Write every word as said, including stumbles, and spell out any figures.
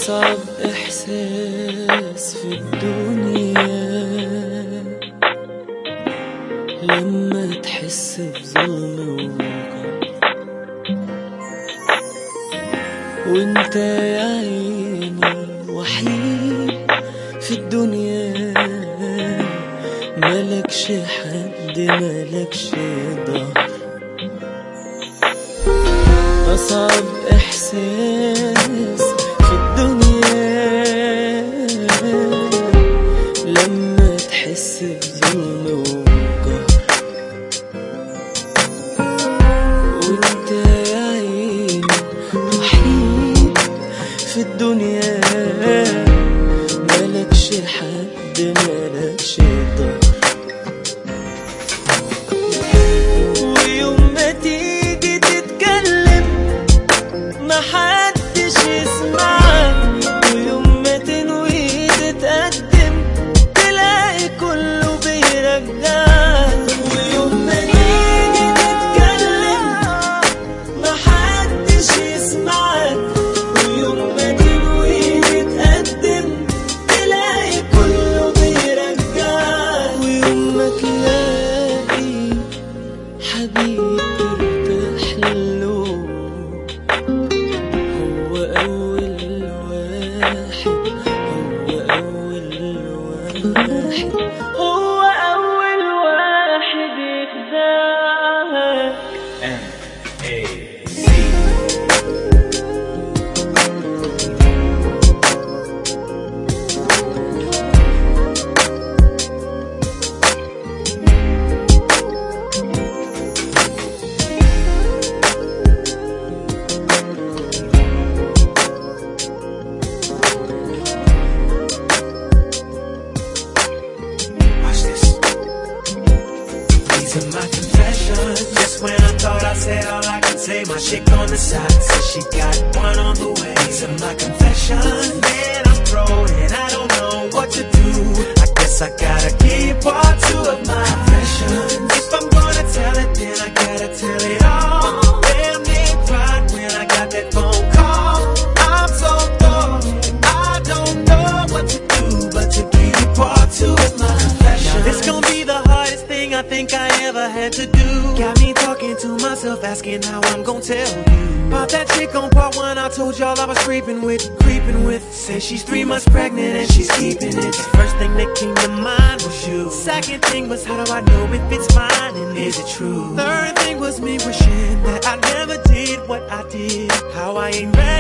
أصعب إحساس في الدنيا لما تحس بظلم ووجع، وانت يا عيني وحيد في الدنيا، ملكش حد ملكش ظهر. أصعب إحساس في الدنيا لما تحس بظلم وقهر، وانت يا عيني وحيد في الدنيا، ملكش حد ملكش ظهر. ويوم ما تيجي تتكلم محدش يسمعك، ويوم ما تنوي تتقدم تلاقي كله بيرجعك. ويوم ما تيجي تتكلم محدش يسمعك، ويوم ما تنوي تتقدم تلاقي كله بيرجعك. ويوم ما تلاقي حبيب ترتاح له، هو أول واحد هو أول واحد هو أول واحد يخدعك. These are my confessions. Just when I thought I said all I could say, my chick on the side says she got one on the way. These are my confessions. Man, I'm thrown and I don't know what to do. I guess I gotta keep part two of my confessions. If I'm gonna tell it, then I gotta tell it all. Damn, they cried when I got that phone call. I'm so thrown, I don't know what to do but to keep part two of my confessions. Now this gon' be the hardest thing I think I ever had to do. Got me talking to myself, asking how I'm gon' tell you about that chick on part one I told y'all I was creeping with, creeping with. Say she's three months pregnant and she's keeping it. The first thing that came to mind was you. Second thing was, how do I know if it's mine and is it true? Third thing was me wishing that I never did what I did. How I ain't ready